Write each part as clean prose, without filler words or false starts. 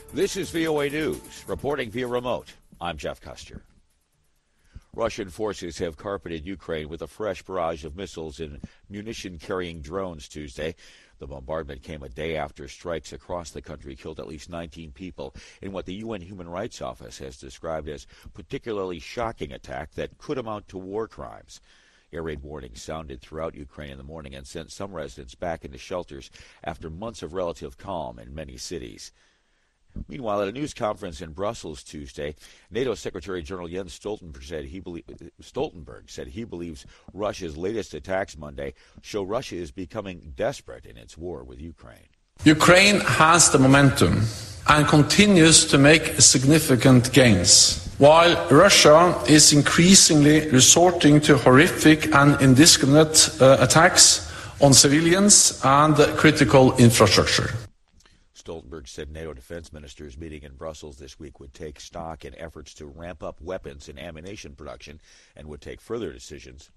This is VOA News, reporting via remote. I'm Jeff Custer. Russian forces have carpeted Ukraine with a fresh barrage of missiles and munition-carrying drones Tuesday. The bombardment came a day after strikes across the country killed at least 19 people in what the UN Human Rights Office has described as particularly shocking attack that could amount to war crimes. Air raid warnings sounded throughout Ukraine in the morning and sent some residents back into shelters after months of relative calm in many cities. Meanwhile, at a news conference in Brussels Tuesday, NATO Secretary General Jens Stoltenberg said he believes Russia's latest attacks Monday show Russia is becoming desperate in its war with Ukraine. Ukraine has the momentum and continues to make significant gains, while Russia is increasingly resorting to horrific and indiscriminate attacks on civilians and critical infrastructure. Stoltenberg said NATO defense ministers meeting in Brussels this week would take stock in efforts to ramp up weapons and ammunition production and would take further decisions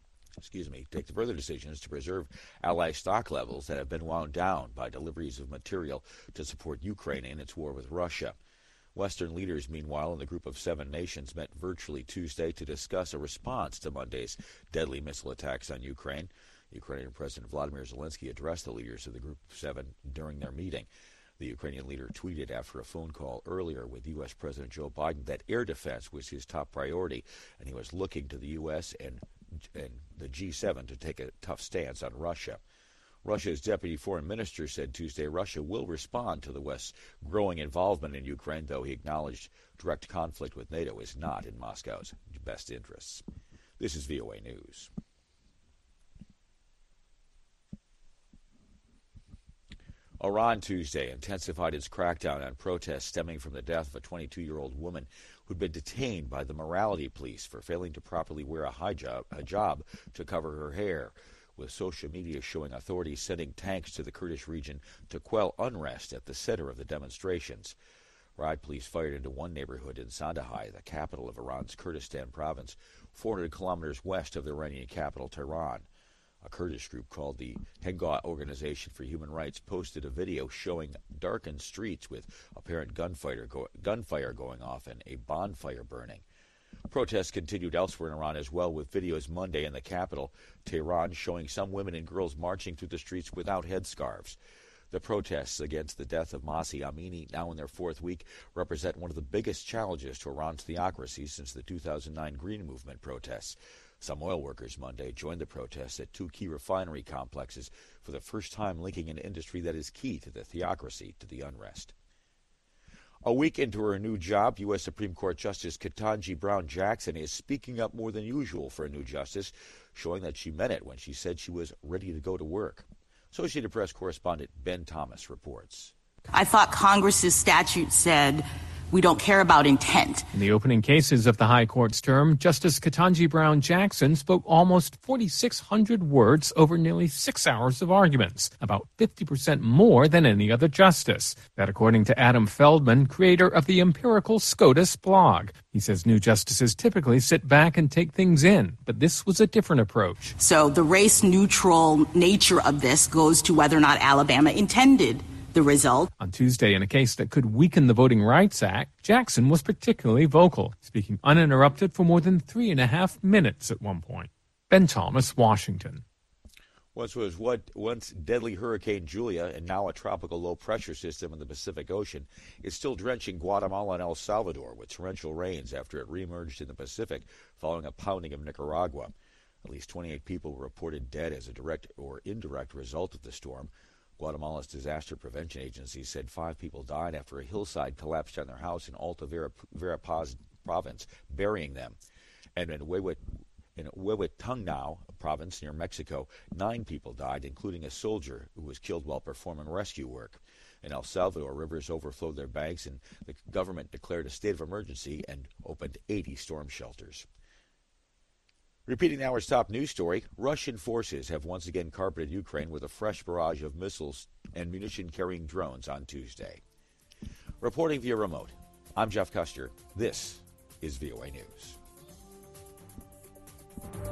to preserve ally stock levels that have been wound down by deliveries of material to support Ukraine in its war with Russia. Western leaders, meanwhile, in the group of 7 nations met virtually Tuesday to discuss a response to Monday's deadly missile attacks on Ukraine. Ukrainian President Vladimir Zelensky addressed the leaders of the group of 7 during their meeting. The Ukrainian leader tweeted after a phone call earlier with U.S. President Joe Biden that air defense was his top priority, and he was looking to the U.S. and the G7 to take a tough stance on Russia. Russia's deputy foreign minister said Tuesday Russia will respond to the West's growing involvement in Ukraine, though he acknowledged direct conflict with NATO is not in Moscow's best interests. This is VOA News. Iran Tuesday intensified its crackdown on protests stemming from the death of a 22-year-old woman who'd been detained by the morality police for failing to properly wear a hijab to cover her hair, with social media showing authorities sending tanks to the Kurdish region to quell unrest at the center of the demonstrations. Riot police fired into one neighborhood in Sandahai, the capital of Iran's Kurdistan province, 400 kilometers west of the Iranian capital, Tehran. A Kurdish group called the Henga Organization for Human Rights posted a video showing darkened streets with apparent gunfire going off and a bonfire burning. Protests continued elsewhere in Iran as well, with videos Monday in the capital, Tehran, showing some women and girls marching through the streets without headscarves. The protests against the death of Mahsa Amini, now in their 4th week, represent one of the biggest challenges to Iran's theocracy since the 2009 Green Movement protests. Some oil workers Monday joined the protests at 2 key refinery complexes for the first time, linking an industry that is key to the theocracy to the unrest. A week into her new job, U.S. Supreme Court Justice Ketanji Brown Jackson is speaking up more than usual for a new justice, showing that she meant it when she said she was ready to go to work. Associated Press correspondent Ben Thomas reports. I thought Congress's statute said we don't care about intent. In the opening cases of the High Court's term, Justice Ketanji Brown Jackson spoke almost 4,600 words over nearly 6 hours of arguments, about 50% more than any other justice. That according to Adam Feldman, creator of the Empirical SCOTUS blog. He says new justices typically sit back and take things in, but this was a different approach. So the race-neutral nature of this goes to whether or not Alabama intended the result. On Tuesday, in a case that could weaken the Voting Rights Act, Jackson was particularly vocal, speaking uninterrupted for more than 3.5 minutes at one point. Ben Thomas, Washington. Once deadly Hurricane Julia and now a tropical low-pressure system in the Pacific Ocean is still drenching Guatemala and El Salvador with torrential rains after it reemerged in the Pacific following a pounding of Nicaragua. At least 28 people were reported dead as a direct or indirect result of the storm. Guatemala's Disaster Prevention Agency said 5 people died after a hillside collapsed on their house in Alta Verapaz province, burying them. And in Huehuetenango province near Mexico, 9 people died, including a soldier who was killed while performing rescue work. In El Salvador, rivers overflowed their banks, and the government declared a state of emergency and opened 80 storm shelters. Repeating the hour's top news story, Russian forces have once again carpeted Ukraine with a fresh barrage of missiles and munition-carrying drones on Tuesday. Reporting via remote, I'm Jeff Custer. This is VOA News.